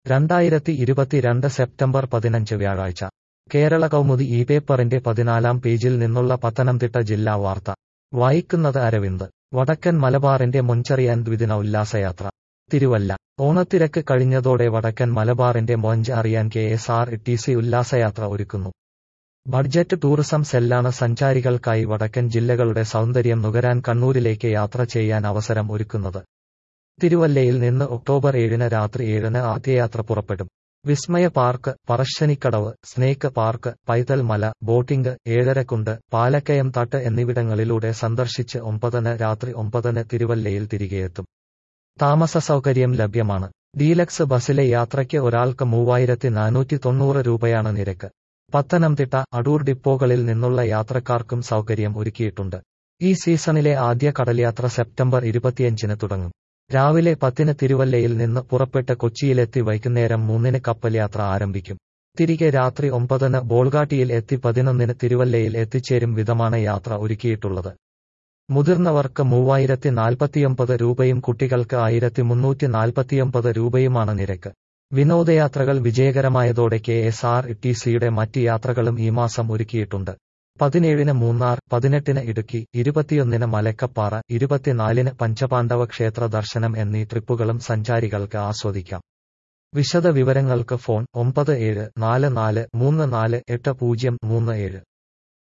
2022 September 15 വ്യാഴാഴ്ച കേരള കൗമുദി ഈ പേപ്പറിന്റെ 14-ാം പേജിൽ നിന്നുള്ള പത്തനംതിട്ട ജില്ലാ വാർത്ത വായിക്കുന്നത് അരവിന്ദ്. വടക്കൻ മലബാറിന്റെ മൊഞ്ചറിയാൻ ദ്വിദിന ഉല്ലാസയാത്ര. തിരുവല്ല. ഓണത്തിരക്ക് കഴിഞ്ഞതോടെ വടക്കൻ മലബാറിന്റെ മൊഞ്ച് അറിയാൻ KSRTC ഉല്ലാസയാത്ര ഒരുക്കുന്നു. ബഡ്ജറ്റ് ടൂറിസം സെല്ലാണ് സഞ്ചാരികൾക്കായി വടക്കൻ ജില്ലകളുടെ സൗന്ദര്യം നുകരാൻ കണ്ണൂരിലേക്ക് യാത്ര ചെയ്യാൻ അവസരം ഒരുക്കുന്നത്. തിരുവല്ലയിൽ നിന്ന് ഒക്ടോബർ 7 രാത്രി 7 ആദ്യയാത്ര പുറപ്പെടും. Vismaya park, Parassinikkadavu, snake park, Paithal Mala, boating, ഏഴരക്കുണ്ട്, Palakkayam Thattu എന്നിവിടങ്ങളിലൂടെ സന്ദർശിച്ച് 9 രാത്രി 9 തിരുവല്ലയിൽ തിരികെയെത്തും. താമസ സൗകര്യം ലഭ്യമാണ്. ഡീലക്സ് ബസിലെ യാത്രയ്ക്ക് ഒരാൾക്ക് 3490 രൂപയാണ് നിരക്ക്. പത്തനംതിട്ട, അടൂർ ഡിപ്പോകളിൽ നിന്നുള്ള യാത്രക്കാർക്കും സൗകര്യം ഒരുക്കിയിട്ടുണ്ട്. ഈ സീസണിലെ ആദ്യ കടൽയാത്ര സെപ്റ്റംബർ 25 തുടങ്ങും. രാവിലെ 10 തിരുവല്ലയിൽ നിന്ന് പുറപ്പെട്ട് കൊച്ചിയിലെത്തി വൈകുന്നേരം 3 കപ്പൽ യാത്ര ആരംഭിക്കും. തിരികെ രാത്രി 9 ബോൾഗാട്ടിയിൽ എത്തി 11 തിരുവല്ലയിൽ എത്തിച്ചേരും വിധമാണ് യാത്ര ഒരുക്കിയിട്ടുള്ളത്. മുതിർന്നവർക്ക് 3049 രൂപയും കുട്ടികൾക്ക് 1349 രൂപയുമാണ് നിരക്ക്. വിനോദയാത്രകൾ വിജയകരമായതോടെ KSRTCയുടെ മറ്റ് യാത്രകളും ഈ മാസം ഒരുക്കിയിട്ടുണ്ട്. 17 മൂന്നാർ, 18 ഇടുക്കി, 21 മലക്കപ്പാറ, 24 പഞ്ചപാണ്ഡവ ക്ഷേത്ര ദർശനം എന്നീ ട്രിപ്പുകളും സഞ്ചാരികൾക്ക് ആസ്വദിക്കാം. വിശദ വിവരങ്ങൾക്ക് ഫോൺ 9744348037.